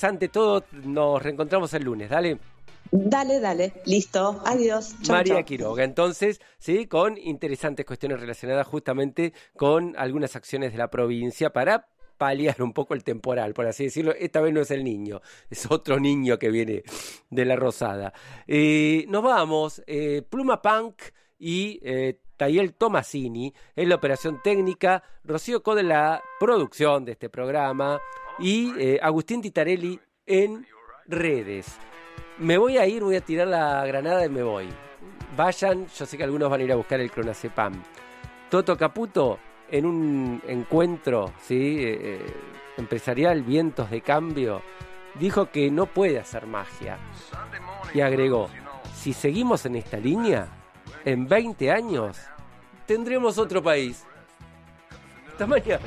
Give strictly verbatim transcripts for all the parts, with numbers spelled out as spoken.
interesante todo. Nos reencontramos el lunes, dale. Dale, dale, listo, adiós. Chau, María chau. Quiroga, entonces, sí, con interesantes cuestiones relacionadas justamente con algunas acciones de la provincia para paliar un poco el temporal, por así decirlo. Esta vez no es el niño, es otro niño que viene de la Rosada. Eh, nos vamos, eh, Pluma Punk y eh, Tayel Tomasini en la operación técnica, Rocío Code en la producción de este programa y eh, Agustín Titarelli en redes. Me voy a ir, voy a tirar la granada y me voy. Vayan, yo sé que algunos van a ir a buscar el clonazepam. Toto Caputo, en un encuentro, ¿sí? eh, empresarial, Vientos de Cambio, dijo que no puede hacer magia. Y agregó, si seguimos en esta línea, en veinte años, tendremos otro país. Hasta mañana.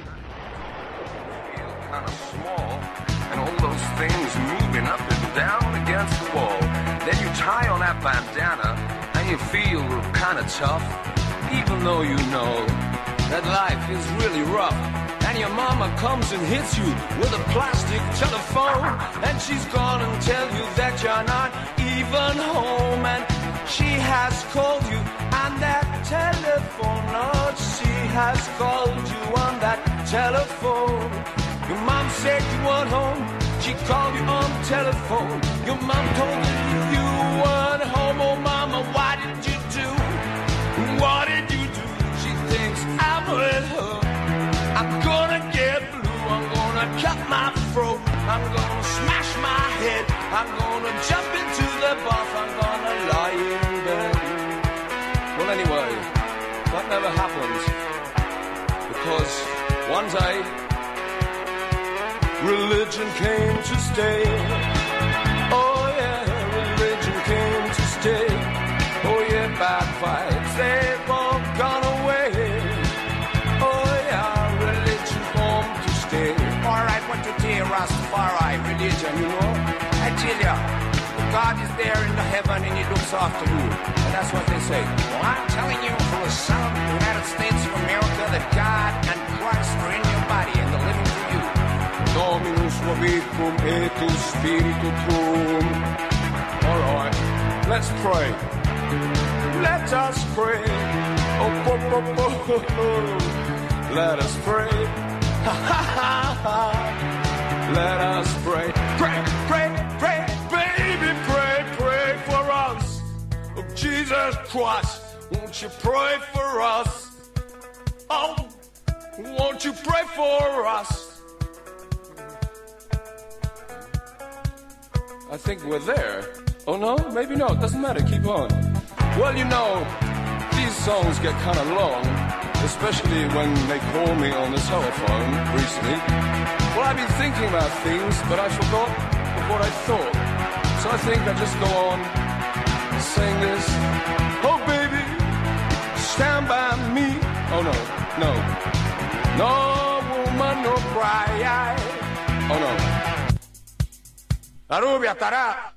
And all those things moving up and down against the wall. Then you tie on that bandana and you feel kind of tough, even though you know that life is really rough. And your mama comes and hits you with a plastic telephone, and she's gonna tell you that you're not even home. And she has called you on that telephone, Lord, she has called you on that telephone. Your mom said you weren't home, she called you on the telephone. Your mom told you you weren't home, oh mama, why did you do? What did you do? She thinks I'm with her. I'm gonna get blue, I'm gonna cut my throat, I'm gonna smash my head, I'm gonna jump into the bath, I'm gonna lie in bed. Well anyway, that never happened, because one day religion came to stay. Oh yeah, religion came to stay. Oh yeah, bad vibes, they've all gone away. Oh yeah, religion came to stay. Alright, what to tell Rastafari, religion, you know? I tell ya, God is there in the heaven and he looks after you. And that's what they say. Well, I'm telling you from the son of the United States of America that God and Christ are in your body and they're living through you. Dominus vobiscum et spiritu tuum. All right, let's pray. Let us pray. Oh, oh, oh, oh, oh. Let us pray. Ha ha ha ha. Let us pray. Pray, pray, pray, baby, pray, pray for us. Oh, Jesus Christ, won't you pray for us? Oh, won't you pray for us? I think we're there. Oh no? Maybe not. Doesn't matter. Keep on. Well, you know, these songs get kind of long, especially when they call me on the telephone recently. Well, I've been thinking about things, but I forgot what I thought. So I think I just go on saying this. Oh, baby, stand by me. Oh, no, no. No woman, no cry. Oh, no. La rubia estará.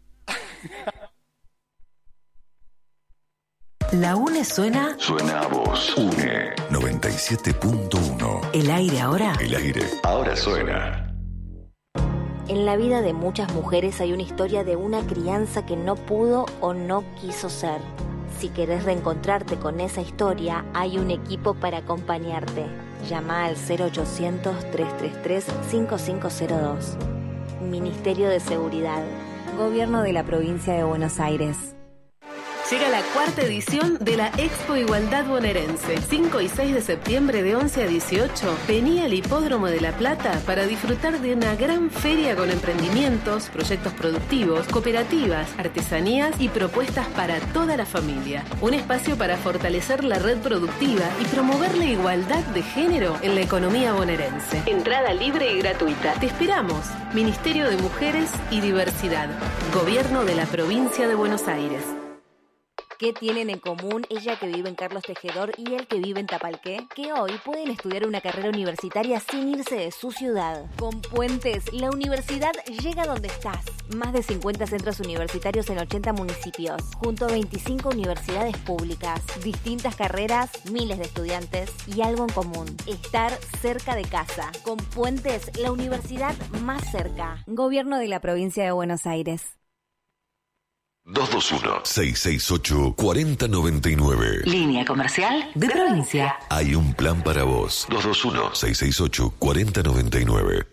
La UNE suena. Suena a vos. UNE noventa y siete punto uno. El aire ahora. El aire ahora suena. En la vida de muchas mujeres hay una historia de una crianza que no pudo o no quiso ser. Si querés reencontrarte con esa historia, hay un equipo para acompañarte. Llama al cero ochocientos, trescientos treinta y tres, cincuenta y cinco cero dos. Ministerio de Seguridad. Gobierno de la Provincia de Buenos Aires. Llega la cuarta edición de la Expo Igualdad Bonaerense. cinco y seis de septiembre de once a dieciocho. Vení al Hipódromo de La Plata para disfrutar de una gran feria con emprendimientos, proyectos productivos, cooperativas, artesanías y propuestas para toda la familia. Un espacio para fortalecer la red productiva y promover la igualdad de género en la economía bonaerense. Entrada libre y gratuita. Te esperamos. Ministerio de Mujeres y Diversidad. Gobierno de la Provincia de Buenos Aires. ¿Qué tienen en común ella que vive en Carlos Tejedor y él que vive en Tapalqué? Que hoy pueden estudiar una carrera universitaria sin irse de su ciudad. Con Puentes, la universidad llega donde estás. Más de cincuenta centros universitarios en ochenta municipios, junto a veinticinco universidades públicas, distintas carreras, miles de estudiantes y algo en común: estar cerca de casa. Con Puentes, la universidad más cerca. Gobierno de la Provincia de Buenos Aires. dos dos uno, seis seis ocho, cuatro cero nueve nueve. Línea comercial de provincia. Hay un plan para vos. dos dos uno, seis seis ocho, cuatro cero nueve nueve.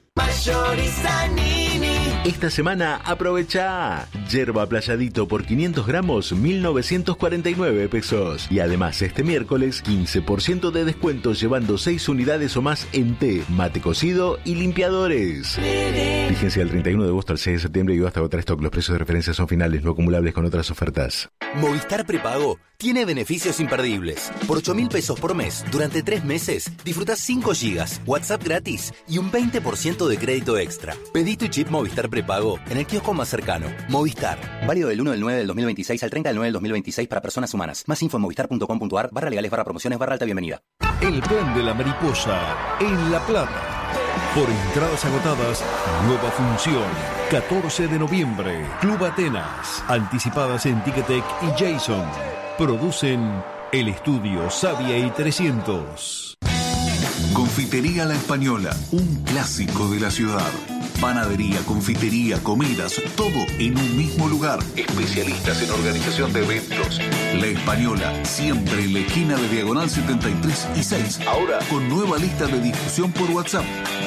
Esta semana aprovecha yerba playadito por quinientos gramos, mil novecientos cuarenta y nueve pesos. Y además este miércoles quince por ciento de descuento llevando seis unidades o más en té, mate cocido y limpiadores. Vigencia del treinta y uno de agosto al seis de septiembre y hasta agotar stock. Los precios de referencia son finales, no acumulables con otras ofertas. Movistar Prepago tiene beneficios imperdibles. Por ocho mil pesos por mes, durante tres meses, disfrutás cinco gigas, WhatsApp gratis y un veinte por ciento de crédito extra. Pedí tu chip Movistar Prepago en el kiosco más cercano. Movistar. Válido del uno del nueve del dos mil veintiséis al treinta del nueve del dos mil veintiséis para personas humanas. Más info en movistar.com.ar barra legales barra promociones barra alta bienvenida. El plan de la mariposa en La Plata. Por entradas agotadas, nueva función. catorce de noviembre. Club Atenas. Anticipadas en Ticketek y Jason. Producen El Estudio Savia y trescientos. Confitería La Española, un clásico de la ciudad. Panadería, confitería, comidas, todo en un mismo lugar. Especialistas en organización de eventos. La Española, siempre en la esquina de Diagonal setenta y tres y seis. Ahora con nueva lista de difusión por WhatsApp.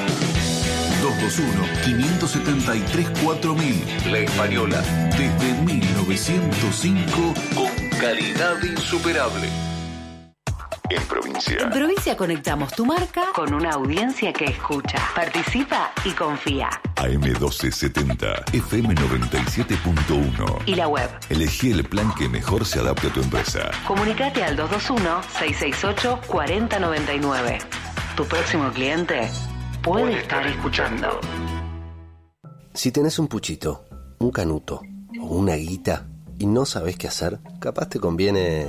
dos dos uno, cinco siete tres, cuatro mil. La Española, desde mil novecientos cinco, con calidad insuperable. En provincia. En provincia conectamos tu marca con una audiencia que escucha, participa y confía. A eme doce setenta, efe eme noventa y siete punto uno. Y la web. Elegí el plan que mejor se adapte a tu empresa. Comunicate al dos dos uno, seis seis ocho, cuatro cero nueve nueve. Tu próximo cliente puede, puede estar escuchando. Si tenés un puchito, un canuto o una guita y no sabés qué hacer, capaz te conviene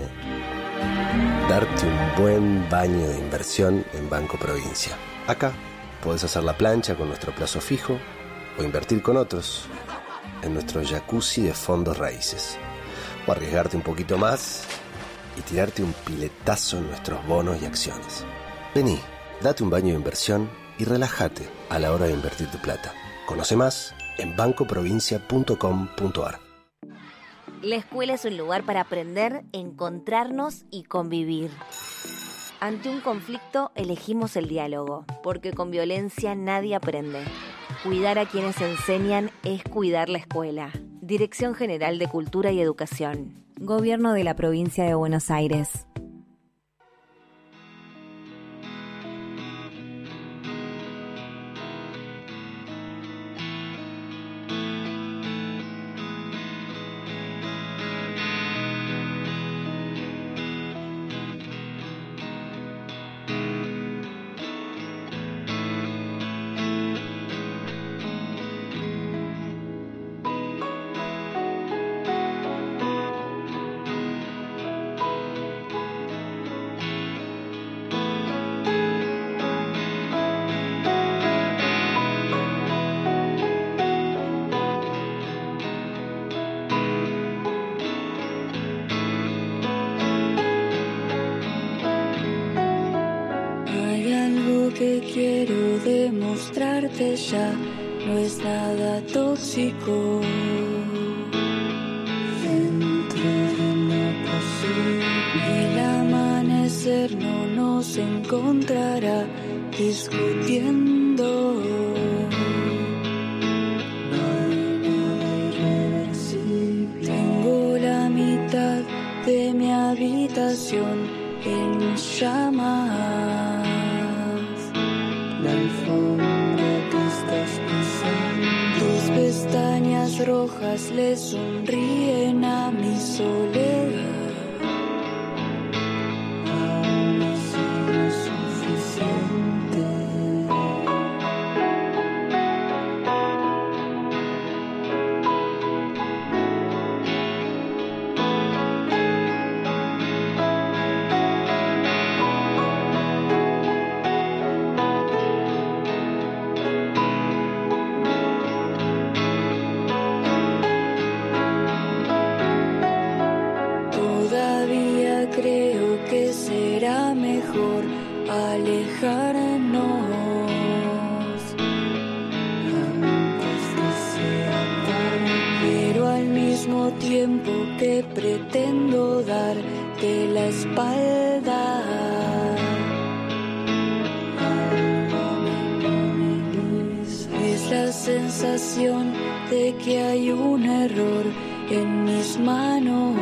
darte un buen baño de inversión en Banco Provincia. Acá podés hacer la plancha con nuestro plazo fijo o invertir con otros en nuestro jacuzzi de fondos raíces. O arriesgarte un poquito más y tirarte un piletazo en nuestros bonos y acciones. Vení, date un baño de inversión y relájate a la hora de invertir tu plata. Conoce más en banco provincia punto com punto ar. La escuela es un lugar para aprender, encontrarnos y convivir. Ante un conflicto, elegimos el diálogo, porque con violencia nadie aprende. Cuidar a quienes enseñan es cuidar la escuela. Dirección General de Cultura y Educación. Gobierno de la Provincia de Buenos Aires. que quiero demostrarte ya no es nada tóxico. Dentro de lo posible, el amanecer no nos encontrará discutiendo. No hay nada irreversible. Tengo la mitad de mi habitación en llamas. La alfombra que estás pisando, tus pestañas rojas le sonríen a mi soledad. Aún así no es suficiente. mismo tiempo que pretendo darte la espalda. Es la sensación de que hay un error en mis manos.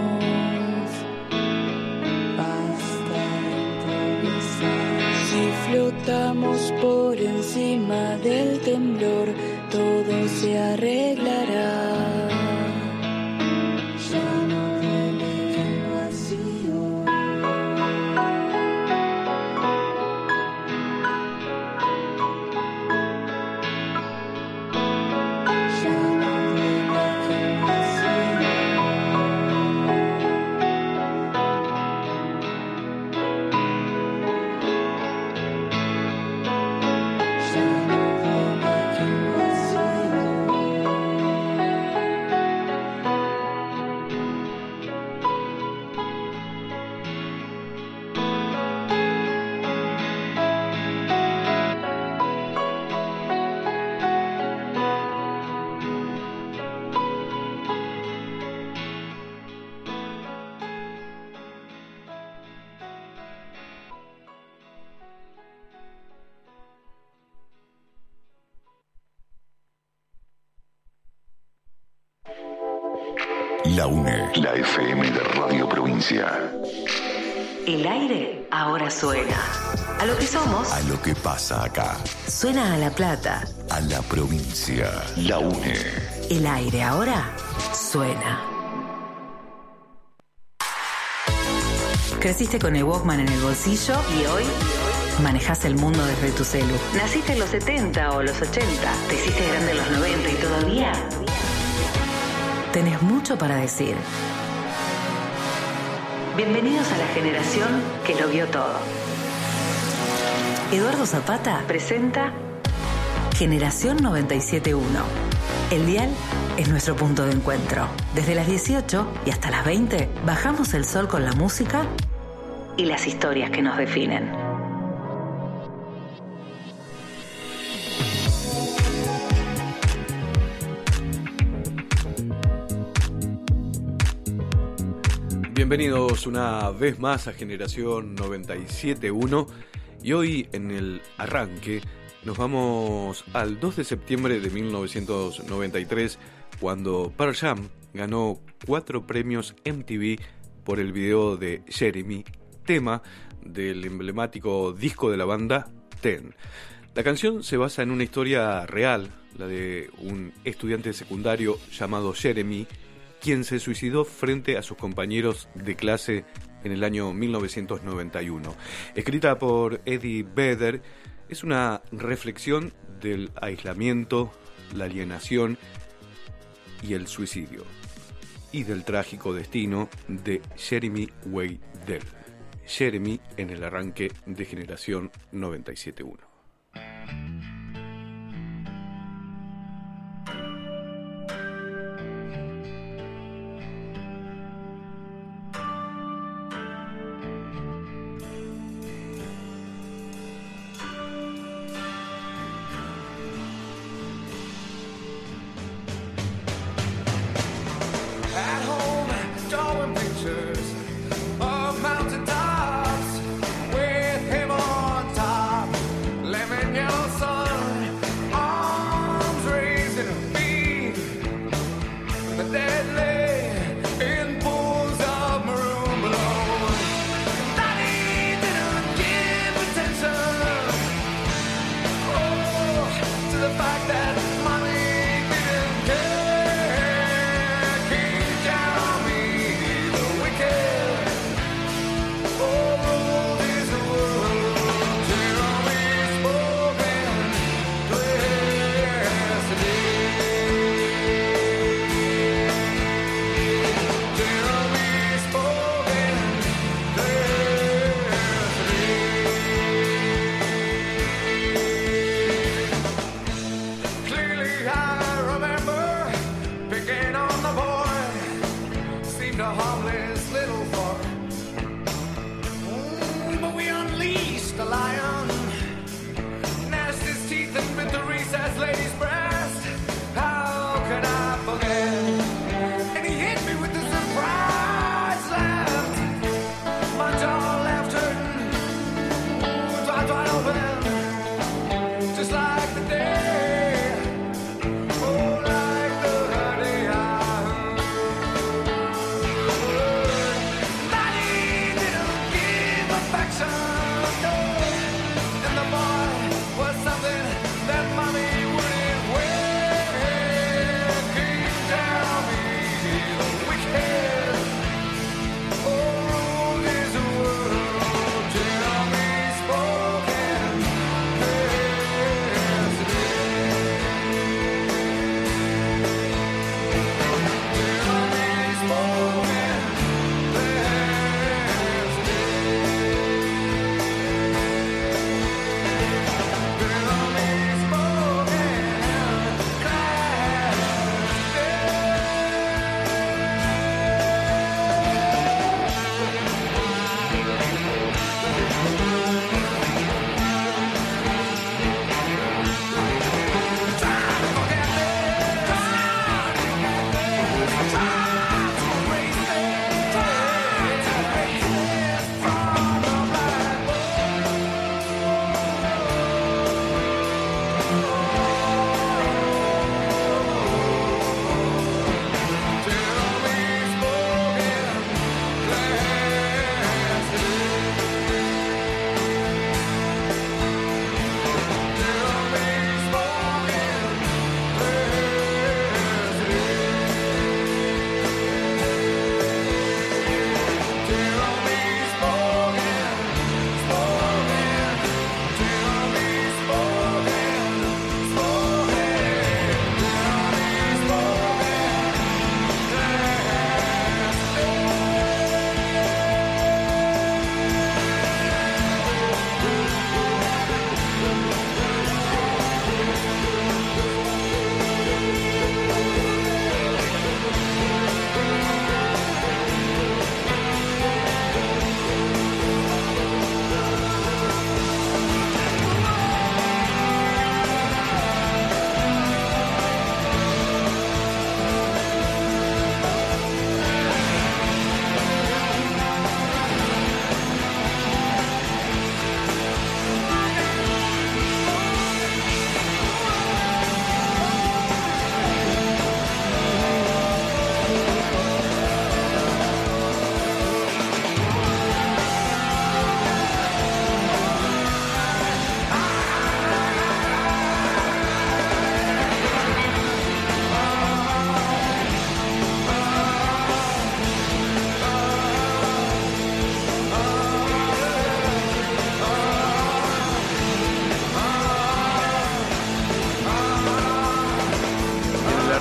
Basta improvisar. Si flotamos por encima del temblor, todo se arreglará. Ya no duele el vacío. Ya no duele el vacío. Ya no duele el vacío. La UNE, la F M de Radio Provincia. El aire ahora suena. A lo que somos. A lo que pasa acá. Suena a La Plata. A la provincia. La UNE. El aire ahora suena. Creciste con el Walkman en el bolsillo y hoy manejás el mundo desde tu celu. Naciste en los setenta o los ochenta, te hiciste grande en los noventa y todavía tenés mucho para decir. Bienvenidos a la generación que lo vio todo. Eduardo Zapata presenta Generación noventa y siete punto uno. El dial es nuestro punto de encuentro. Desde las dieciocho y hasta las veinte bajamos el sol con la música y las historias que nos definen. Bienvenidos una vez más a Generación noventa y siete punto uno y hoy en el arranque nos vamos al dos de septiembre de mil novecientos noventa y tres, cuando Pearl Jam ganó cuatro premios M T V por el video de Jeremy, tema del emblemático disco de la banda Ten. La canción se basa en una historia real, la de un estudiante secundario llamado Jeremy, quien se suicidó frente a sus compañeros de clase en el año mil novecientos noventa y uno. Escrita por Eddie Vedder, es una reflexión del aislamiento, la alienación y el suicidio, y del trágico destino de Jeremy Wade Dell. Jeremy en el arranque de Generación noventa y siete punto uno. At home, drawing pictures of mountain tops with him on top. Lemon yellow sun, arms raised in a beam. The dead lay in pools of maroon below. Daddy didn't give attention, oh, to the fact that mommy didn't care. Ladies' breast, how can I forget? And he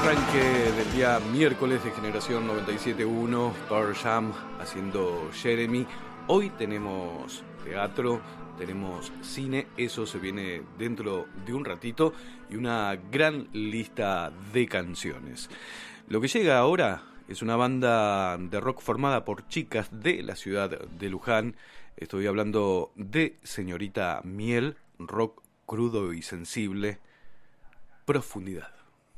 arranque del día miércoles de Generación noventa y siete punto uno, Pearl Jam haciendo Jeremy. Hoy tenemos teatro, tenemos cine, eso se viene dentro de un ratito, y una gran lista de canciones. Lo que llega ahora es una banda de rock formada por chicas de la ciudad de Luján. Estoy hablando de Señorita Miel, rock crudo y sensible, Profundidad.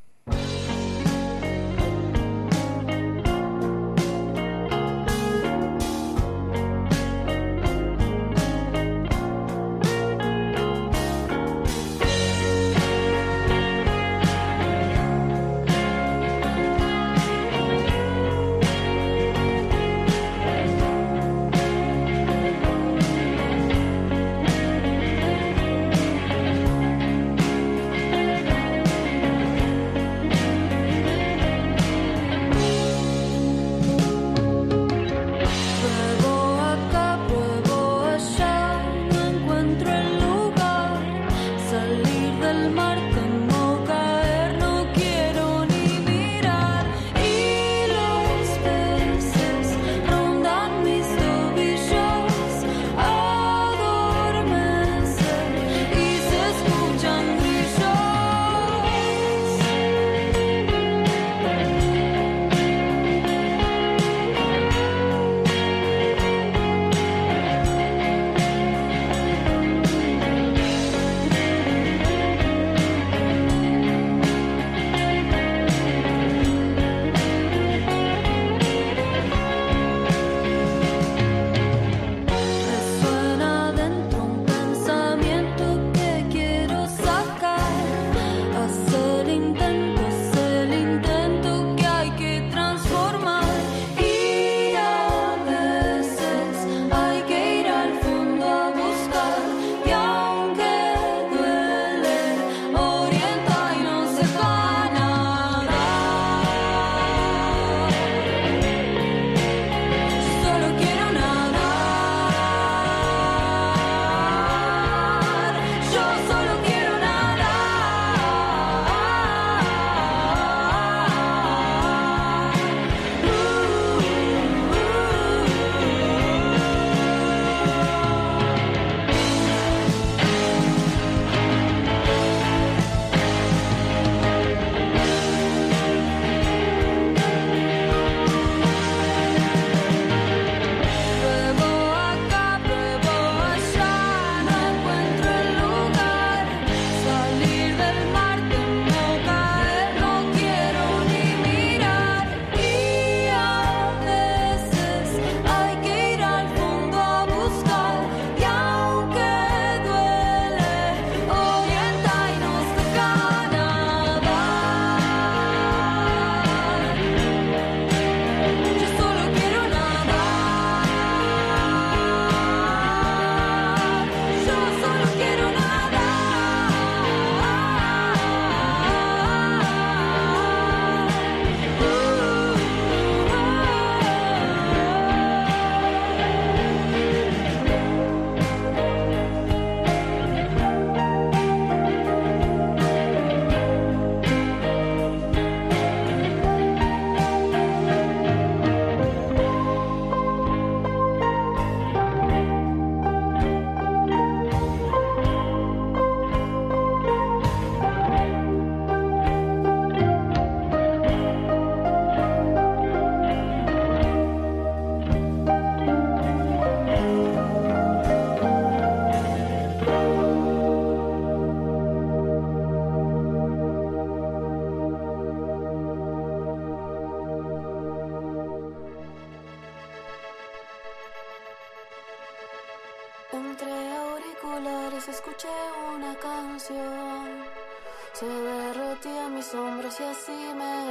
escuché una canción, se derretía mis hombros y así me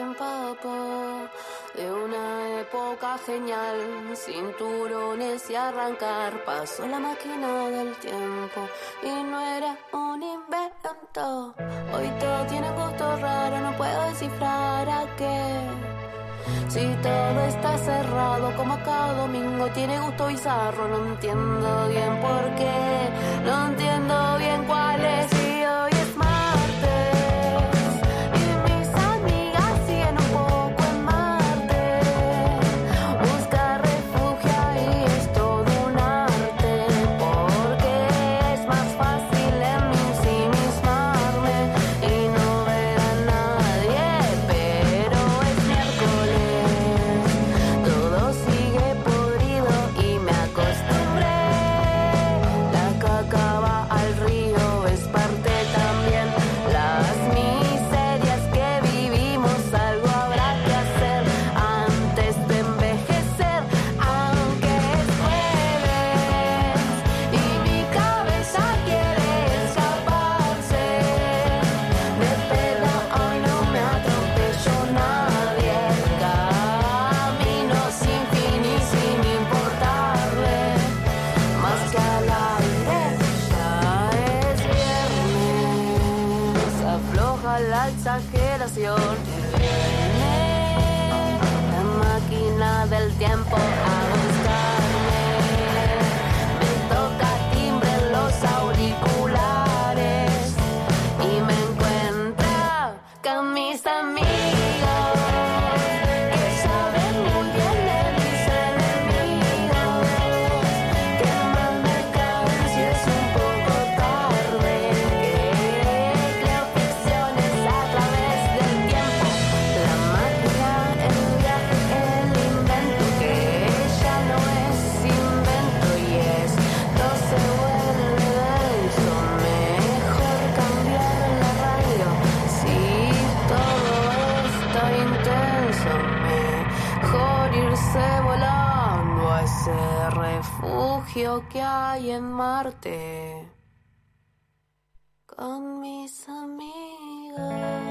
empapo de una época genial, cinturones y arrancar, pasó la máquina del tiempo y no era un invento. Hoy todo tiene gusto raro, no puedo descifrar a qué. Si todo está cerrado como cada domingo tiene gusto bizarro, no entiendo bien por qué, no entiendo bien cuál es. Y hoy es martes y mis amigas habitación. Que viene la máquina del tiempo a buscarme. Me toca timbre en los auriculares y me encuentra con mis amigos. Refugio que hay en Marte con mis amigos.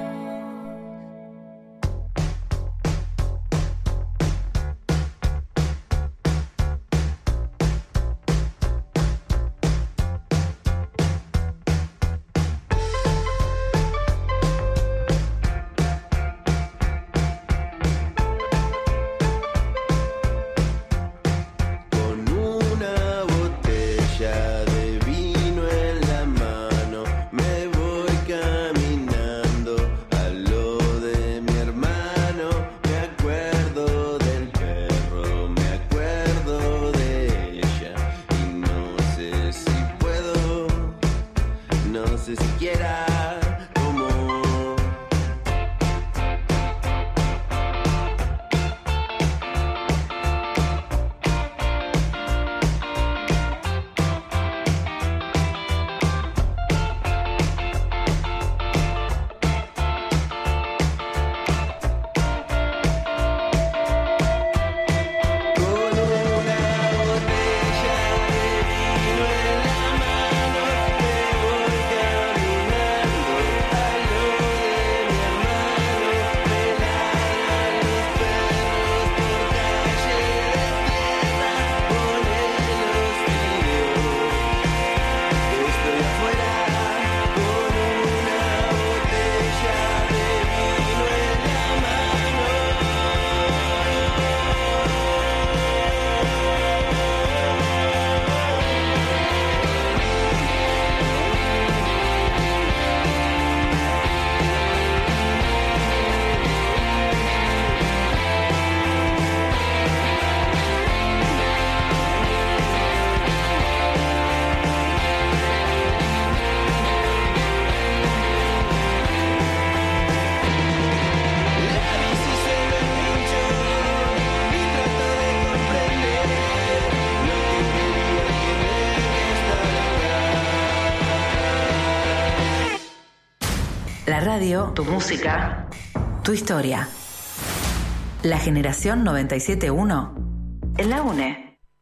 La radio, tu música, tu historia. La generación noventa y siete punto uno en la UNE.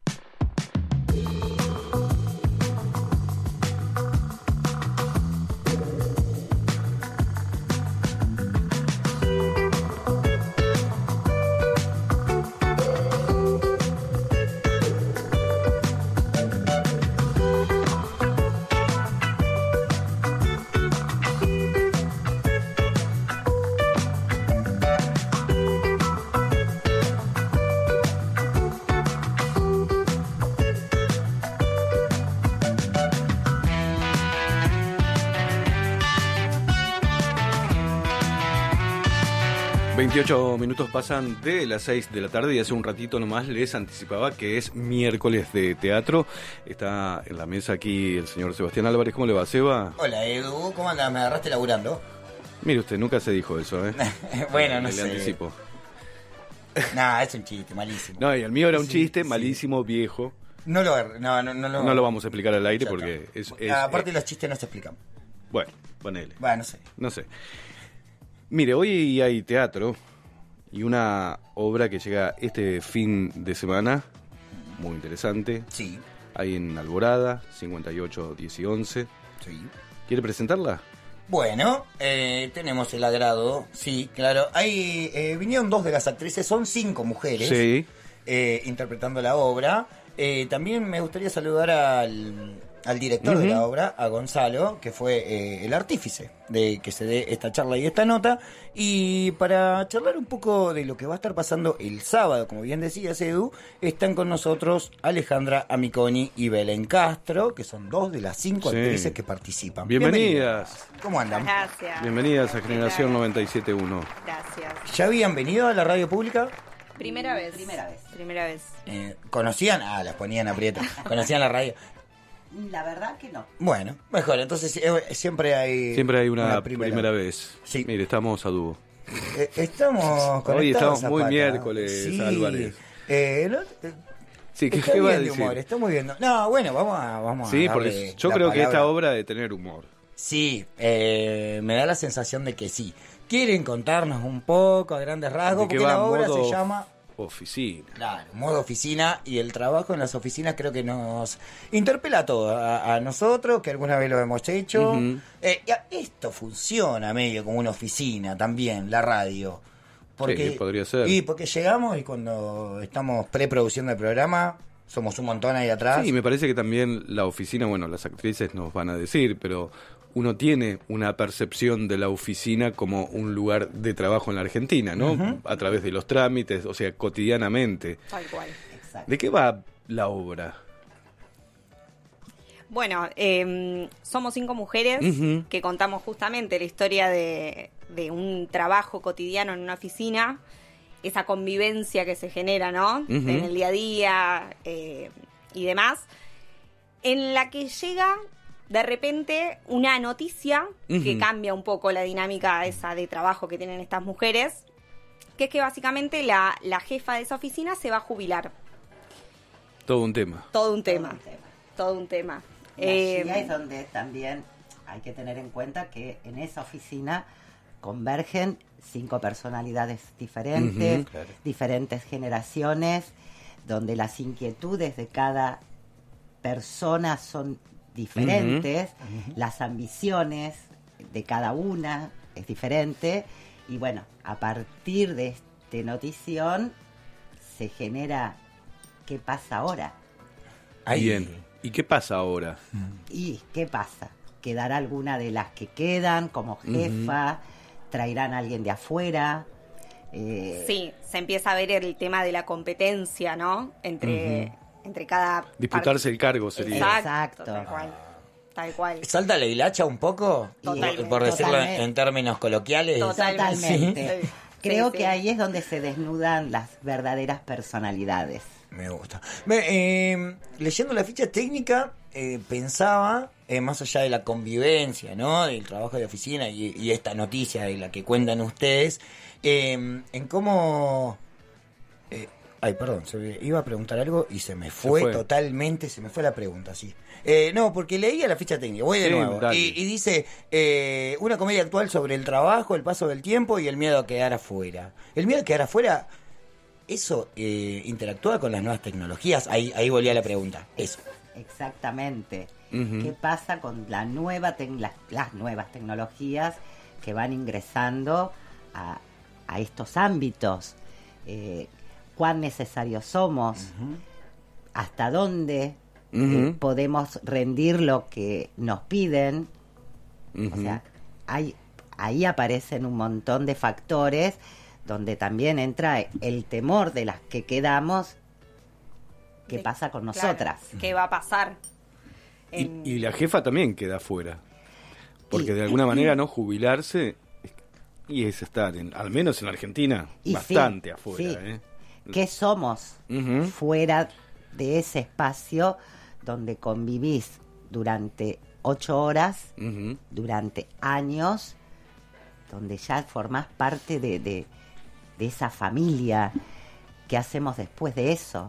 veintiocho minutos pasan de las seis de la tarde y hace un ratito nomás les anticipaba que es miércoles de teatro. Está en la mesa aquí el señor Sebastián Álvarez. ¿Cómo le va, Seba? Hola, Edu. ¿Cómo andas? ¿Me agarraste laburando? Mire usted, nunca se dijo eso, ¿eh? Bueno, no le sé. anticipo. Nah, es un chiste, malísimo. No, y el mío era un Sí, chiste, sí. malísimo, viejo. No lo, agarré, no, no, no, lo, No lo vamos a explicar al aire Ya porque está. es... es Aparte eh, los chistes no se explican. Bueno, ponele. Bueno, no sé. No sé. Mire, hoy hay teatro y una obra que llega este fin de semana, muy interesante. Sí. Hay en Alborada, cincuenta y ocho, diez y once. Sí. ¿Quiere presentarla? Bueno, eh, tenemos el agrado, sí, claro. Ahí eh, vinieron dos de las actrices, son cinco mujeres Sí. eh, interpretando la obra. Eh, también me gustaría saludar al, al director de Ujú. la obra, a Gonzalo, que fue eh, el artífice de que se dé esta charla y esta nota. Y para charlar un poco de lo que va a estar pasando el sábado, como bien decías, Edu, están con nosotros Alejandra Amiconi y Belén Castro, que son dos de las cinco Sí. actrices que participan. Bienvenidas. ¿Cómo andan? Gracias. Bienvenidas a Generación noventa y siete punto uno. Gracias. ¿Ya habían venido a la radio pública? Primera vez. Primera vez. Primera vez. Eh, ¿Conocían? Ah, las ponían aprieta. ¿Conocían la radio? La verdad que no. Bueno, mejor. Entonces eh, siempre hay... Siempre hay una, primera. primera. vez. Sí. Mire, estamos a dúo. Eh, estamos conectados. Hoy estamos muy Zapata. miércoles, Sí. Álvarez. Eh, lo- eh, Sí, ¿qué, está qué va a bien de decir? humor, está muy bien. No, bueno, vamos a, vamos Sí, a porque darle yo la creo que esta palabra. obra de tener humor. Sí, eh, me da la sensación de que sí. ¿Quieren contarnos un poco a grandes rasgos? ¿De qué Porque va la obra modo se llama... Oficina. Claro, modo oficina, y el trabajo en las oficinas creo que nos interpela a todos, a, a nosotros, que alguna vez lo hemos hecho. Ujú. Eh, y a- esto funciona medio como una oficina también, la radio. Porque, Sí, podría ser. Y porque llegamos y cuando estamos preproduciendo el programa, somos un montón ahí atrás. Sí, me parece que también la oficina, bueno, las actrices nos van a decir, pero uno tiene una percepción de la oficina como un lugar de trabajo en la Argentina, ¿no? Ujú. A través de los trámites, o sea, cotidianamente. Tal cual. ¿De qué va la obra? Bueno, eh, somos cinco mujeres Ujú. que contamos justamente la historia de, de un trabajo cotidiano en una oficina, esa convivencia que se genera, ¿no? Ujú. En el día a día eh, y demás, en la que llega de repente una noticia que Ujú. cambia un poco la dinámica esa de trabajo que tienen estas mujeres, que es que básicamente la, la jefa de esa oficina se va a jubilar. Todo un tema. Todo un tema. Todo un tema. Y allí Eh, es donde también hay que tener en cuenta que en esa oficina convergen cinco personalidades diferentes, Ujú. Claro. diferentes generaciones, donde las inquietudes de cada persona son diferentes, Ujú. las ambiciones de cada una es diferente, y bueno, a partir de este notición se genera qué pasa ahora. Bien. ¿Y qué pasa ahora? ¿Y qué pasa? ¿Quedará alguna de las que quedan como jefa? ¿Traerán a alguien de afuera? Eh, Sí, se empieza a ver el tema de la competencia, ¿no? Entre, entre cada... Disputarse el cargo sería. Exacto, tal cual. Tal cual. ¿Salta la hilacha un poco? Totalmente. Por decirlo Totalmente. en términos coloquiales. Totalmente. Sí. Creo Sí, que sí. ahí es donde se desnudan las verdaderas personalidades. Me gusta. Me- eh, leyendo la ficha técnica, eh, pensaba, eh, más allá de la convivencia, ¿no? Del trabajo de oficina y, y esta noticia de la que cuentan ustedes, eh, en cómo... eh, ay, perdón, se me- iba a preguntar algo y se me fue, fue. totalmente, se me fue la pregunta, sí. Eh, no, porque leía la ficha técnica, voy de Sí, nuevo. dale. Y, y dice, eh, una comedia actual sobre el trabajo, el paso del tiempo y el miedo a quedar afuera. El miedo a quedar afuera... ¿Eso eh, interactúa con las nuevas tecnologías? Ahí, ahí volvía la pregunta. Eso. Exactamente. Ujú. ¿Qué pasa con la nueva tec- las, las nuevas tecnologías que van ingresando a, a estos ámbitos? Eh, ¿Cuán necesarios somos? ¿Hasta dónde eh, Ujú. podemos rendir lo que nos piden? O Ujú. sea, hay, ahí aparecen un montón de factores donde también entra el temor de las que quedamos. ¿Qué pasa con Claro, nosotras? ¿qué va a pasar? Y, y la jefa también queda afuera. Porque de alguna manera no jubilarse es- y es estar, en, al menos en Argentina, Y bastante sí, afuera. sí. ¿eh? ¿Qué somos Ujú. fuera de ese espacio donde convivís durante ocho horas, Ujú. durante años, donde ya formás parte de, de, de esa familia? ¿Qué hacemos después de eso?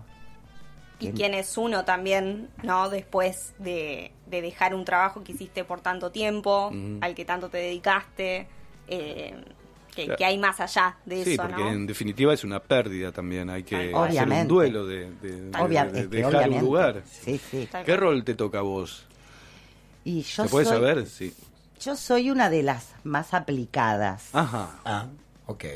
Y quién es uno también, ¿no? Después de, de dejar un trabajo que hiciste por tanto tiempo, Ujú. al que tanto te dedicaste, eh, que, Claro. que hay más allá de Sí, eso, porque ¿no? en definitiva es una pérdida también. Hay que cual. hacer un Obviamente. duelo de, de- de- Obvia- de es que dejar un obviamente. lugar. Sí, sí. ¿Qué rol te toca a vos? Y yo ¿Se puede soy, saber? Sí. Yo soy una de las más aplicadas. Ajá. Ah, ok.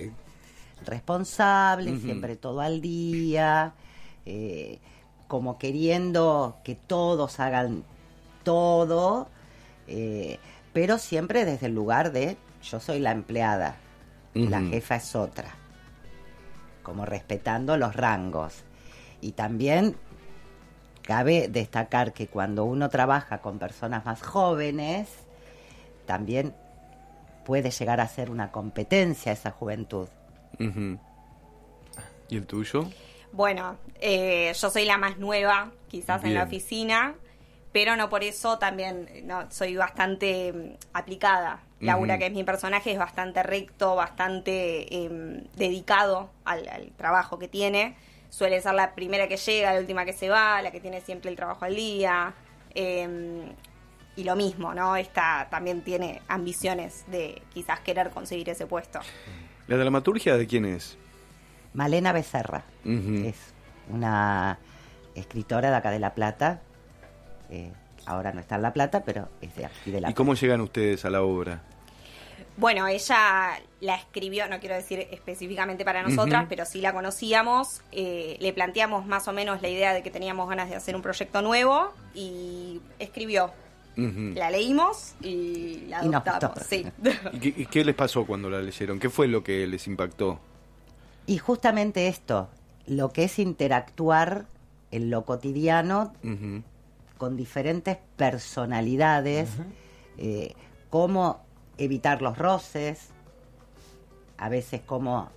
Responsable, Ujú. siempre todo al día, eh, como queriendo que todos hagan todo, eh, pero siempre desde el lugar de yo soy la empleada, Ujú. la jefa es otra, como respetando los rangos. Y también cabe destacar que cuando uno trabaja con personas más jóvenes, también puede llegar a ser una competencia esa juventud. Ujú. ¿Y el tuyo? Bueno, eh, yo soy la más nueva, quizás en la Bien. oficina, pero no por eso también no, soy bastante mm, aplicada. Laura, Ujú. que es mi personaje, es bastante recto, bastante eh, dedicado al, al trabajo que tiene. Suele ser la primera que llega, la última que se va, la que tiene siempre el trabajo al día. eh, y lo mismo, ¿no? Esta también tiene ambiciones de quizás querer conseguir ese puesto. ¿La dramaturgia de quién es? Malena Becerra Ujú. es una escritora de acá de La Plata. Eh, ahora no está en La Plata, pero es de aquí de La ¿Y cómo llegan ustedes a la obra? Bueno, ella la escribió, no quiero decir específicamente para nosotras, Ujú. pero sí la conocíamos. Eh, le planteamos más o menos la idea de que teníamos ganas de hacer un proyecto nuevo y escribió. Ujú. La leímos y la Y nos adoptamos. gustó. Sí. ¿Y qué, y qué les pasó cuando la leyeron? ¿Qué fue lo que les impactó? Y justamente esto, lo que es interactuar en lo cotidiano Ujú. con diferentes personalidades, eh, cómo evitar los roces, a veces cómo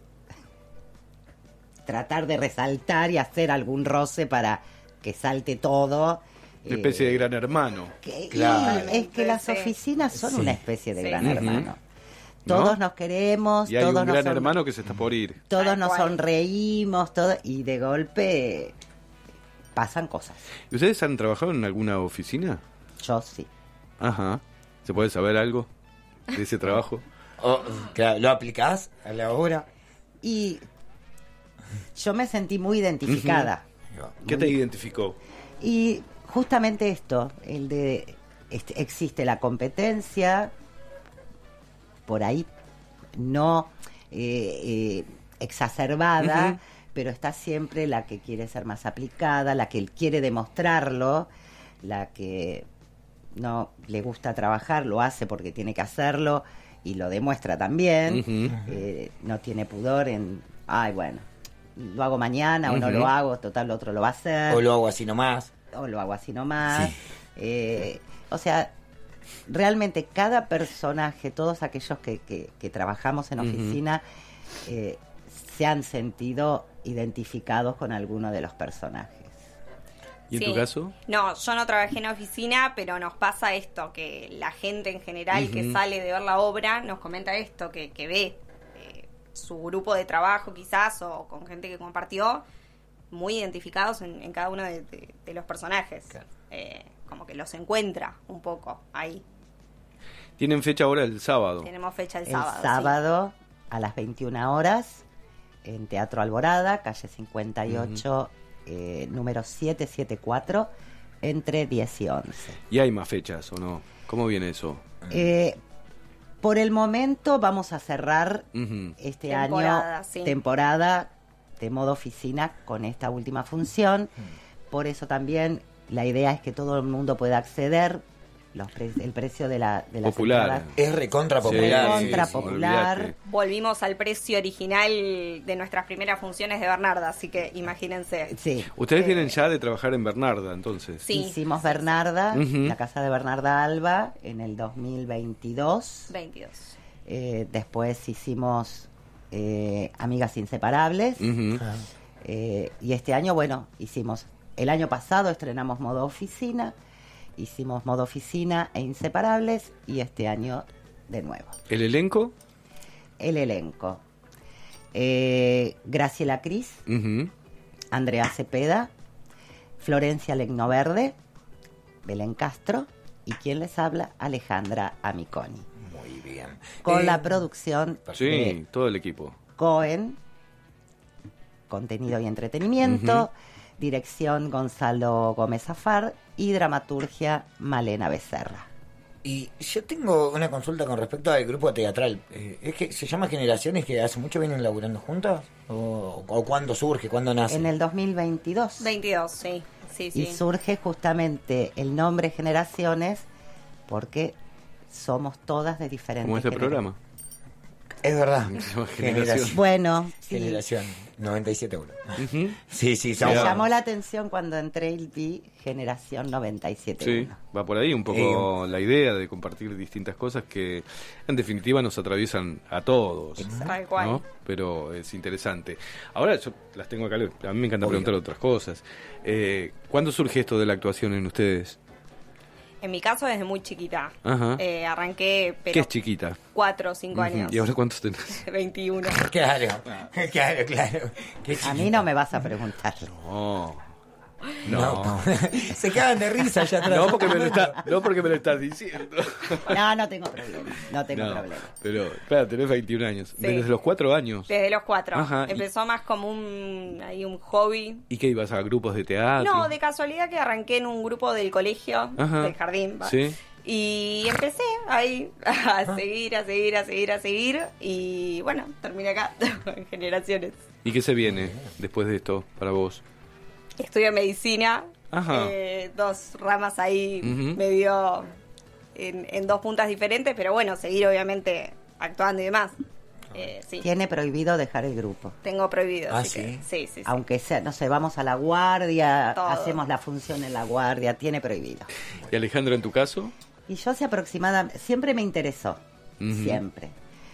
tratar de resaltar y hacer algún roce para que salte todo. Una especie de gran hermano. Que- Claro. y es que las Sí. oficinas son Sí. una especie de Sí, gran sí, sí. hermano. ¿No? Todos nos queremos, Y hay todos un nos gran son- hermano que se está por ir. todos Tal nos cual. sonreímos, todo, y de golpe pasan cosas. ¿Y ustedes han trabajado en alguna oficina? Yo sí. Ajá. ¿Se puede saber algo de ese trabajo? Oh, claro, ¿lo aplicás a la obra? Y yo me sentí muy identificada. ¿Qué te identificó? Y justamente esto, el de este, existe la competencia, por ahí no eh, eh, exacerbada, Ujú. pero está siempre la que quiere ser más aplicada, la que quiere demostrarlo, la que no le gusta trabajar, lo hace porque tiene que hacerlo y lo demuestra también. Ujú. Eh, no tiene pudor en, ay, bueno, lo hago mañana o no Ujú. lo hago, total, lo otro lo va a hacer. O lo hago así nomás. O lo hago así nomás. Eh, o sea, realmente cada personaje, todos aquellos que, que, que trabajamos en Ujú. oficina, eh, se han sentido identificados con alguno de los personajes. ¿Y en Sí. tu caso? No, yo no trabajé en oficina, pero nos pasa esto, que la gente en general que Ujú. sale de ver la obra nos comenta esto, que, que ve eh, su grupo de trabajo quizás o con gente que compartió, muy identificados en, en cada uno de, de- de los personajes. Eh, como que los encuentra un poco ahí. Tienen fecha ahora el sábado. Tenemos fecha el, El sábado. sí. sábado a las veintiuna horas en Teatro Alborada, calle cincuenta y ocho, eh, número setecientos setenta y cuatro, entre diez y once. ¿Y hay más fechas o no? ¿Cómo viene eso? Eh, por el momento vamos a cerrar Ujú. este Temporada, año sí. temporada de modo oficina con esta última función. Por eso también la idea es que todo el mundo pueda acceder. Los pre- el precio de la de las Popular. entradas Es recontra Sí, popular. recontra sí, popular. olvídate. Volvimos al precio original de nuestras primeras funciones de Bernarda, así que imagínense. Sí. Ustedes Eh, vienen ya de trabajar en Bernarda, entonces. Sí. Hicimos Bernarda, Ujú. la casa de Bernarda Alba, en el dos mil veintidós. veintidós. Eh, después hicimos eh, Amigas Inseparables. Ujú. Eh, y este año, bueno, hicimos, el año pasado estrenamos Modo Oficina, hicimos Modo Oficina e Inseparables, y este año de nuevo. ¿El elenco? El elenco. Eh, Graciela Cris, Ujú. Andrea Cepeda, Florencia Legnoverde, Belén Castro, y quien les habla, Alejandra Amiconi. Muy bien. Con Eh, la producción Sí, de todo el equipo. Cohen, contenido y entretenimiento, Ujú. dirección Gonzalo Gómez Zafar y dramaturgia Malena Becerra. Y yo tengo una consulta con respecto al grupo teatral. Eh, ¿Es que se llama Generaciones, que hace mucho vienen laburando juntas? ¿O, o cuándo surge, cuándo nace? En el dos mil veintidós. veintidós, sí. Sí, sí. Y surge justamente el nombre Generaciones porque somos todas de diferentes Como este generaciones. programa. Es verdad. Generación. Bueno, sí. Generación noventa y siete uno. Uh-huh. Sí, sí, Me somos- llamó la atención cuando entré y vi Generación noventa y siete. Sí, va por ahí un poco la idea de compartir distintas cosas que en definitiva nos atraviesan a todos, Tal cual. ¿no? Pero es interesante. Ahora yo las tengo acá, a mí me encanta Obvio. preguntar otras cosas. Eh, ¿Cuándo surge esto de la actuación en ustedes? En mi caso, desde muy chiquita. Ajá. Eh, arranqué, ¿Qué pero es chiquita? cuatro o cinco Ujú. años. ¿Y ahora cuántos tenés? veintiuno. Claro, claro, claro. Qué A mí no me vas a preguntar. No. No. Se cagan de risa allá atrás. No porque me lo, está, no porque me lo estás diciendo. No, no tengo problema. No tengo No, problema. pero claro, tenés veintiún años. Sí. Desde los cuatro años. Desde los cuatro. Ajá, y- Empezó más como un, ahí un hobby. ¿Y qué ibas a grupos de teatro? No, de casualidad que arranqué en un grupo del colegio, Ajá. del jardín. va. Sí. Y empecé ahí a seguir, a seguir, a seguir, a seguir. Y bueno, terminé acá en Generaciones. ¿Y qué se viene después de esto para vos? Estudio medicina. Ajá. eh, dos ramas ahí Ujú. medio en, en dos puntas diferentes. Pero bueno, seguir obviamente actuando y demás. Eh, sí, Tiene prohibido dejar el grupo. tengo prohibido. Ah, así que- ¿sí? sí, sí, sí. Aunque sea, no sé, vamos a la guardia, Todo. hacemos la función en la guardia, tiene prohibido. ¿Y Alejandro, en tu caso? Y yo hace aproximadamente, siempre me interesó, Ujú. siempre.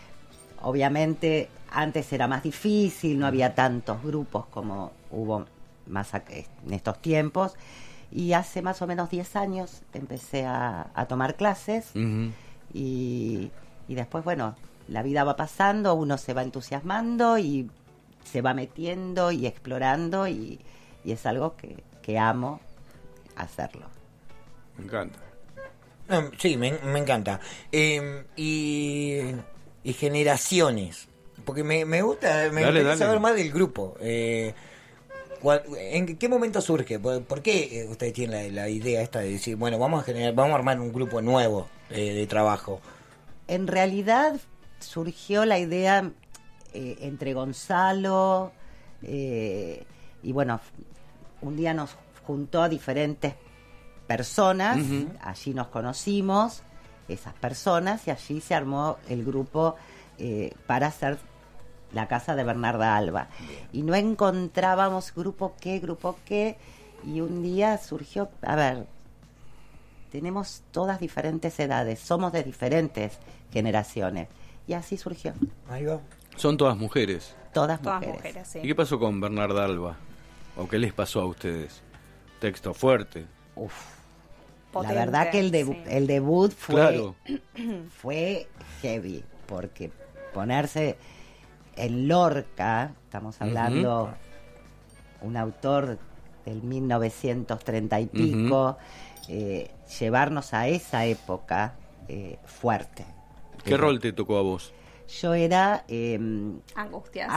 Obviamente antes era más difícil, no había tantos grupos como hubo más ac- en estos tiempos. Y hace más o menos diez años empecé a, a tomar clases Ujú. y, y después, bueno, la vida va pasando, uno se va entusiasmando y se va metiendo y explorando y, y es algo que, que amo hacerlo. Me encanta. No, sí, me, me encanta. Eh, y, y generaciones. Porque me, me gusta, me Dale, gustaría dale. saber más del grupo. Eh, cua- ¿En qué momento surge? ¿Por, por qué eh, ustedes tienen la, la idea esta de decir, bueno, vamos a generar, vamos a armar un grupo nuevo eh, de trabajo? En realidad surgió la idea eh, entre Gonzalo eh, y bueno, un día nos juntó a diferentes personas, Ujú. allí nos conocimos, esas personas, y allí se armó el grupo eh, para hacer la casa de Bernarda Alba. Y no encontrábamos grupo qué, grupo qué, y un día surgió, a ver, tenemos todas diferentes edades, somos de diferentes generaciones, y así surgió, Ahí va. Son todas mujeres. todas, Todas mujeres. mujeres, sí. ¿Y qué pasó con Bernarda Alba? ¿O qué les pasó a ustedes? Texto fuerte. Uf. Potente, La verdad que el, debu- sí. el debut fue, Claro. fue heavy, porque ponerse en Lorca, estamos hablando, un autor del mil novecientos treinta y pico, eh, llevarnos a esa época eh, fuerte. ¿Qué rol te tocó a vos? Yo era eh, Angustias.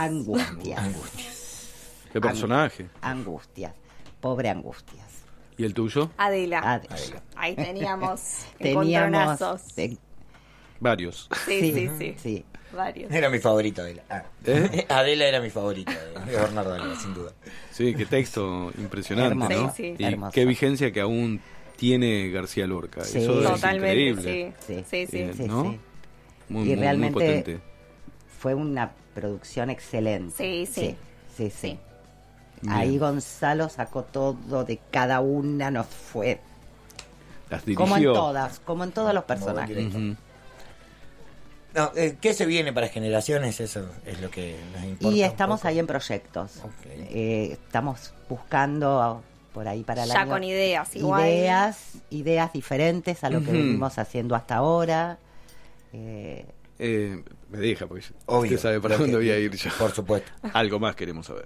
Angustias. ¿Qué personaje? Angustias. Pobre Angustias. ¿Y el tuyo? Adela. Adela. Ahí teníamos Teníamos encontronazos. te- Varios. Sí, sí, sí, sí. Varios. Era mi favorito, Adela. Ah. ¿Eh? Adela era mi favorito de, de Bernardo Alba, sin duda. Sí, qué texto impresionante, Hermoso. ¿no? Sí, sí. Y Hermoso. qué vigencia que aún tiene García Lorca. Sí. Eso es Totalmente, increíble. sí. Sí, Sí, sí. Eh, sí, ¿no? sí. Muy, Y muy, muy realmente- potente. Fue una producción excelente. Sí, sí. Sí, sí, sí. Bien. Ahí Gonzalo sacó todo de cada una, nos fue Las dirigió. como en todas, como en todos los personajes. directo. Ujú. No, eh, ¿qué se viene para generaciones? Eso es lo que nos importa. Y un estamos poco. ahí en proyectos. Ok. Eh, estamos buscando por ahí para el Ya año con ideas, igual. ideas, ideas diferentes a lo que Ujú. venimos haciendo hasta ahora. Eh, Eh, me deja, porque Obvio. usted sabe para Lo dónde que- voy a ir yo. Por supuesto. Algo más queremos saber.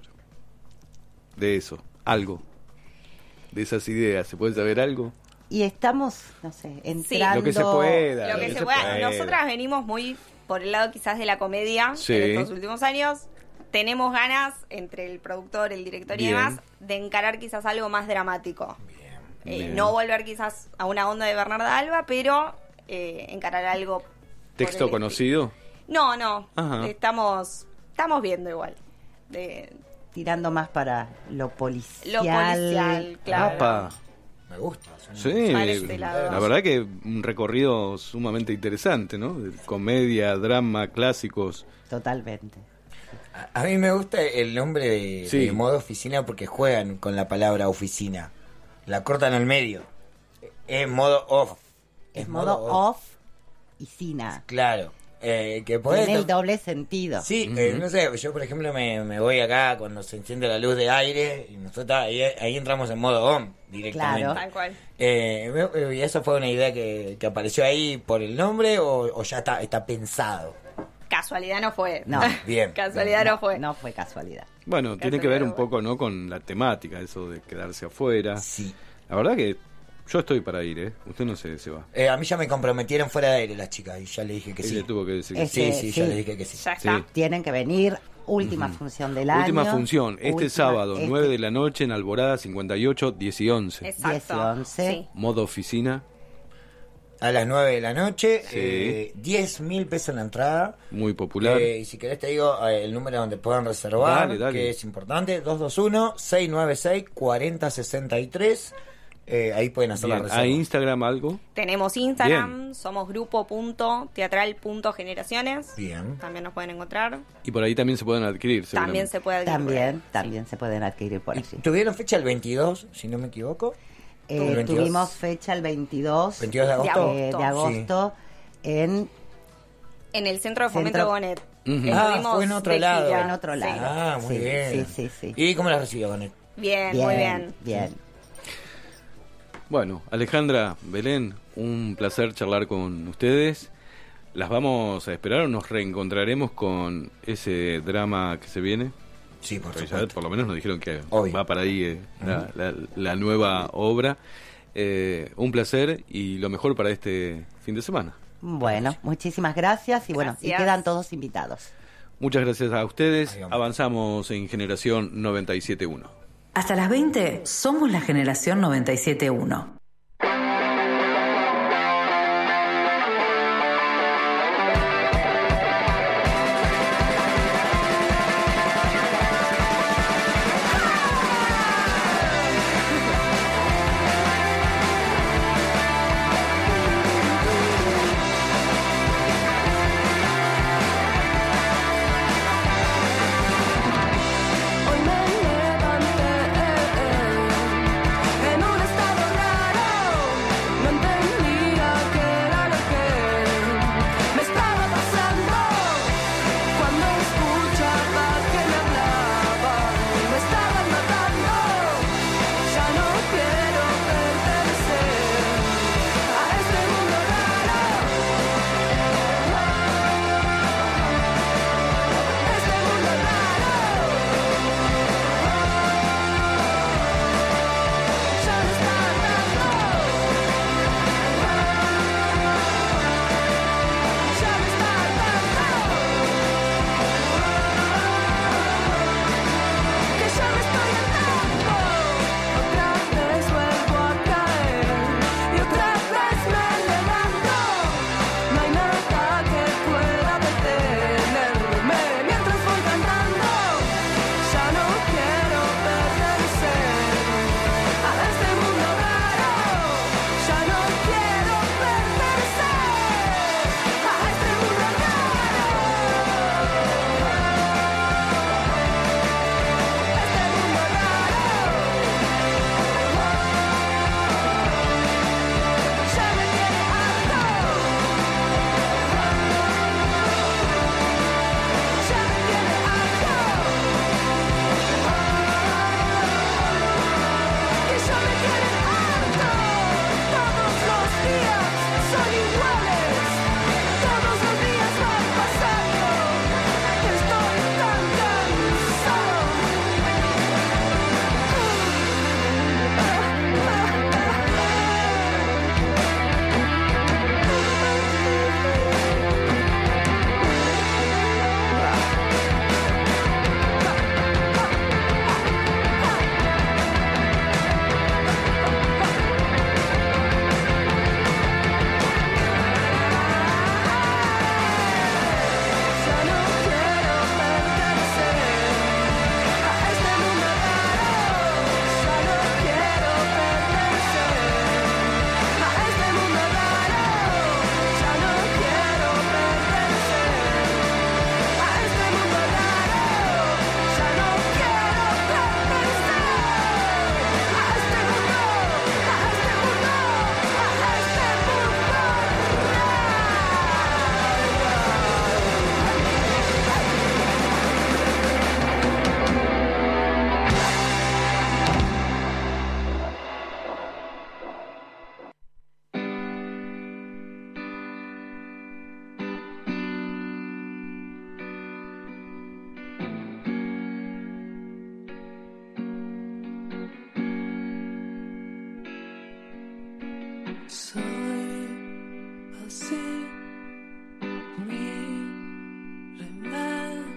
De eso, algo. De esas ideas, ¿se puede saber algo? y estamos, no sé, entrando. Lo que se pueda. Lo que se pueda. Nosotras venimos muy por el lado quizás de la comedia Sí. en estos últimos años. Tenemos ganas, entre el productor, el director y Bien. demás, de encarar quizás algo más dramático. Eh, Bien. no volver quizás a una onda de Bernarda Alba, pero eh, encarar algo. por ¿Texto el conocido? No, no. Ajá. Estamos, estamos viendo igual. De, Tirando más para lo policial. Lo policial, claro. Apa. Me gusta. Sí, Para este lado. la verdad que un recorrido sumamente interesante, ¿no? De comedia, drama, clásicos. Totalmente. A, a mí me gusta el nombre de, Sí. de modo oficina porque juegan con la palabra oficina. La cortan al medio. Es modo off. Es modo off y cina. Claro. Eh, que podés Tiene el to- doble sentido. Sí, eh, no sé, yo por ejemplo me, me voy acá cuando se enciende la luz de aire y nosotros ahí, ahí entramos en modo on directamente. Claro. Tal cual. Eh, me- ¿Y eso fue una idea que, que apareció ahí por el nombre o, o ya está, está pensado? Casualidad no fue. No. Bien. Casualidad no, fue. No fue casualidad. Bueno, tiene que ver un poco, ¿no? Con la temática, eso de quedarse afuera. Sí. La verdad que yo estoy para ir, ¿eh? Usted no se, se va. Eh, a mí ya me comprometieron fuera de aire las chicas y ya le dije que Él sí. le tuvo que decir que Este, Sí, sí, ya le dije que sí. Ya Sí. está. Tienen que venir. Última función del año. Última función, este Última- sábado, este- nueve de la noche en Alborada cincuenta y ocho, diez y once. Exacto. diez y once. Sí. Modo oficina, A las nueve de la noche, Sí. eh, diez mil pesos en la entrada. muy popular. Eh, y si querés te digo eh, el número donde puedan reservar, Dale, dale. que es importante, dos dos uno, seis nueve seis, cuatro cero seis tres. Eh, ahí pueden hacer la Bien, reserva. ¿hay Instagram algo? Tenemos Instagram, somos grupo.teatral.generaciones. Bien. También nos pueden encontrar. Y por ahí también se pueden adquirir, También seguramente. se puede adquirir. También, también se pueden adquirir por allí. ¿Tuvieron fecha el veintidós, si no me equivoco? Eh, El veintidós. tuvimos fecha el veintidós, veintidós de agosto. eh, de Sí. agosto en En el Centro de Fomento Centro- Bonet. Ujú. Ah, Estuvimos fue en otro de lado. gira. en otro Sí. lado. Ah, muy Sí, bien. Sí, sí, sí. ¿Y cómo la recibió con él? Bien, muy bien. Bien. Bueno, Alejandra, Belén, un placer charlar con ustedes. ¿Las vamos a esperar o nos reencontraremos con ese drama que se viene? Sí, por Porque ya supuesto. por lo menos nos dijeron que Obvio. va para ahí eh, la, Ujú. la- la nueva obra. Eh, un placer y lo mejor para este fin de semana. Bueno, muchísimas gracias y bueno, y Gracias. quedan todos invitados. Muchas gracias a ustedes. Ahí vamos. Avanzamos en Generación noventa y siete punto uno. Hasta las veinte somos la generación noventa y siete punto uno. Hoy me levanté en un estado raro. Soy así, míreme,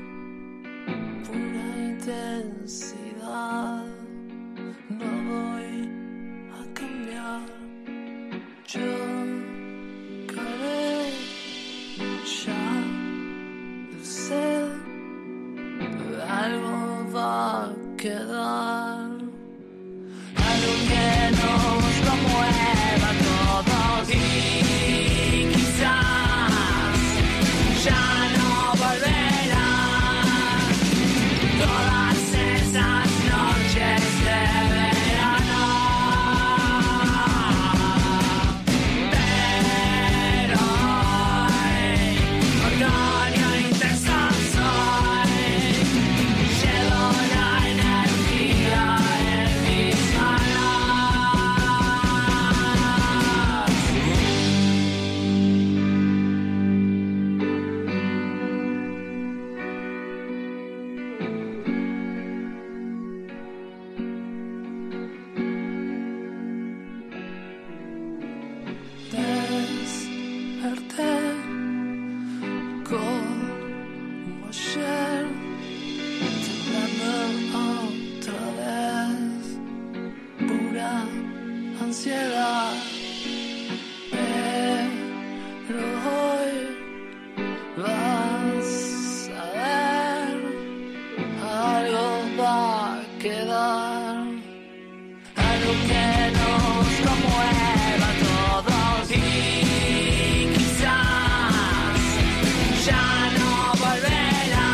pura intensidad. No voy a cambiar. Yo caeré, ya lo sé, algo va a quedar, algo que nos conmueva a todos y quizás ya no volverá. Todas esas noches de verano, pero hoy, otoño intenso soy, llevo la energía en mis desperté como ayer, temblando otra vez, pura ansiedad, pero hoy vas a ver, algo va a quedar, algo que nos conmueva a todos y quizás ya no volverá.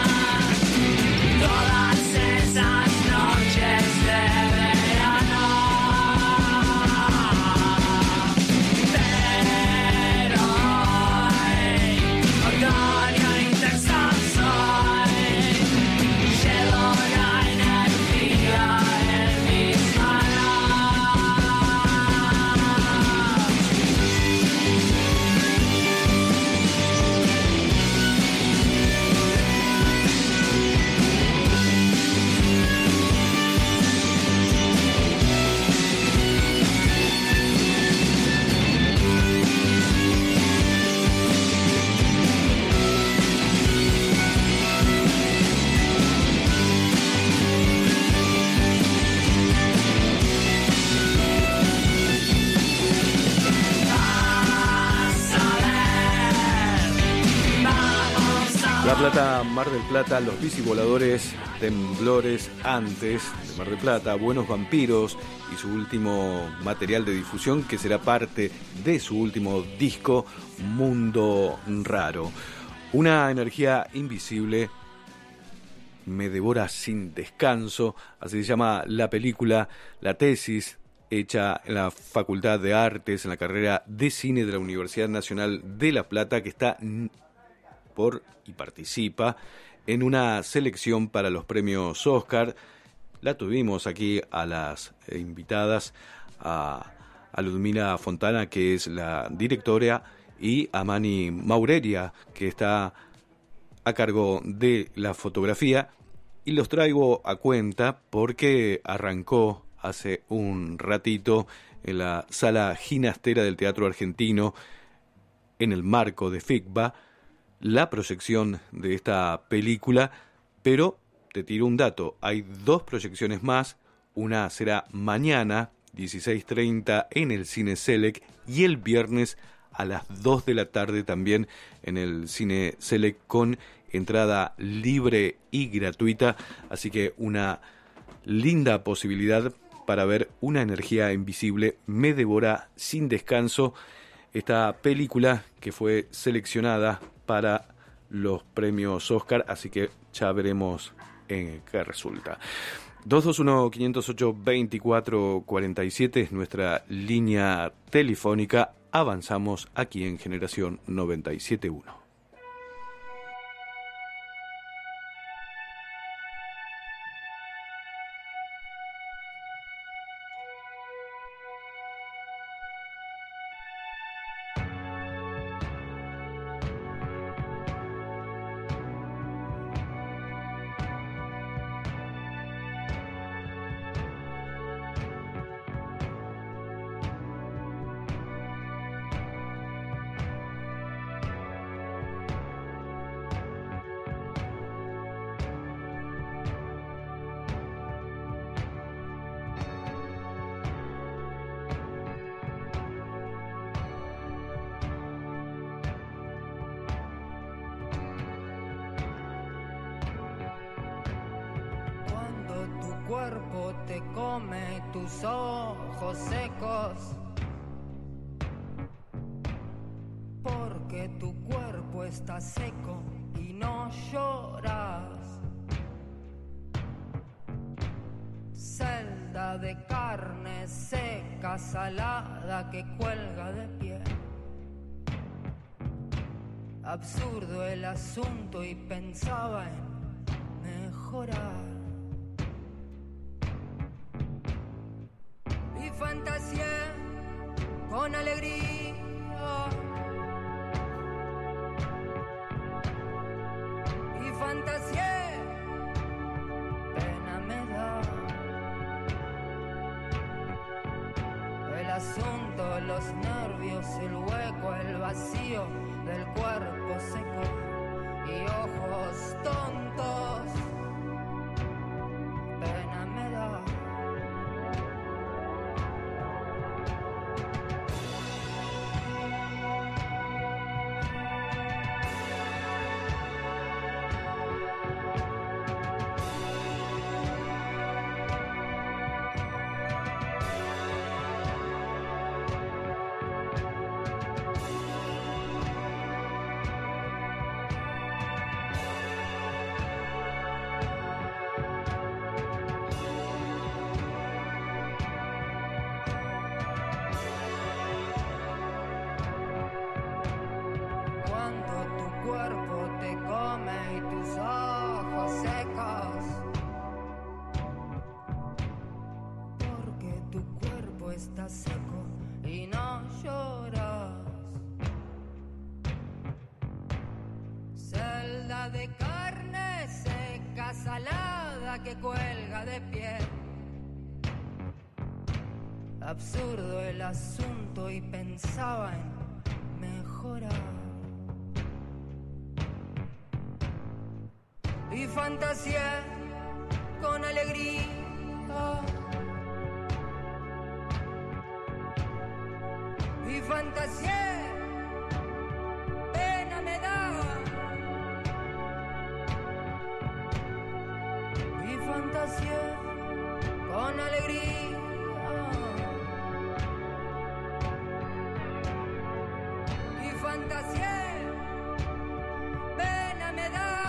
Todas esas noches de verano, pero hoy, otoño intenso soy, llevo la energía en mis La Plata, Mar del Plata, Los Bicivoladores, Temblores antes de Mar del Plata, Buenos Vampiros y su último material de difusión que será parte de su último disco, Mundo Raro. Una energía invisible me devora sin descanso, así se llama la película, la tesis hecha en la Facultad de Artes, en la carrera de Cine de la Universidad Nacional de La Plata, que está por y participa en una selección para los premios Oscar. La tuvimos aquí a las invitadas, a, a Ludmila Fontana, que es la directora, y a Mani Maureria, que está a cargo de la fotografía. Y los traigo a cuenta porque arrancó hace un ratito en la Sala Ginastera del Teatro Argentino, en el marco de FICBA, la proyección de esta película, pero te tiro un dato, hay dos proyecciones más, una será mañana, dieciséis treinta, en el Cine Selec, y el viernes a las dos de la tarde también en el Cine Selec, con entrada libre y gratuita, así que una linda posibilidad para ver Una energía invisible me devora sin descanso, esta película que fue seleccionada para los premios Oscar, así que ya veremos en qué resulta. dos dos uno, cinco cero ocho, dos cuatro cuatro siete es nuestra línea telefónica. Avanzamos aquí en Generación noventa y siete punto uno. cuerpo te come tus ojos secos. Porque tu cuerpo está seco y no lloras. Celda de carne seca, salada que cuelga de pie. Absurdo el asunto y pensaba en mejorar. Y fantaseé con alegría. Y fantaseé, pena me da. El asunto, los nervios, el hueco, el vacío del cuerpo seco y ojos tontos, pena me da. De carne seca, salada que cuelga de pie. Absurdo el asunto y pensaba en mejorar. Y fantaseé con alegría. Y fantaseé, pena me da. Fantaseé con alegría. Y fantaseé, pena me da.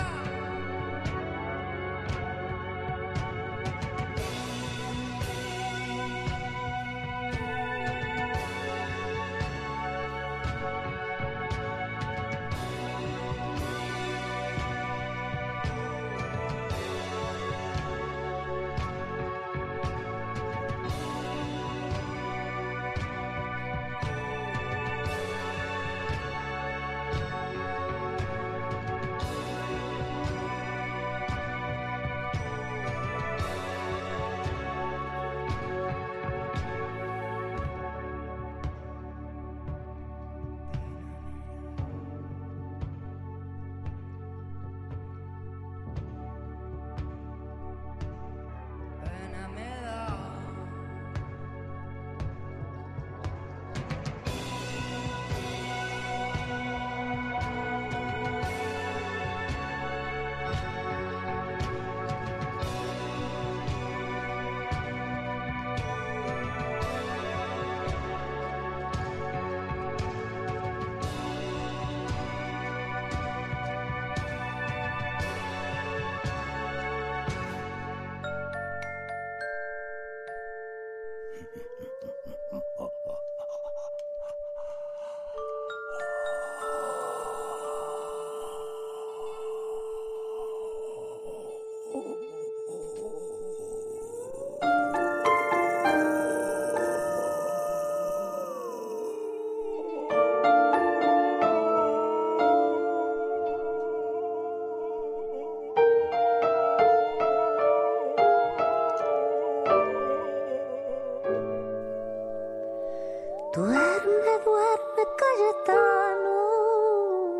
Duerme, duerme, Cayetano,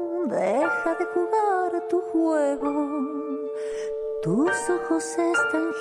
deja de jugar a tu juego. Tus ojos están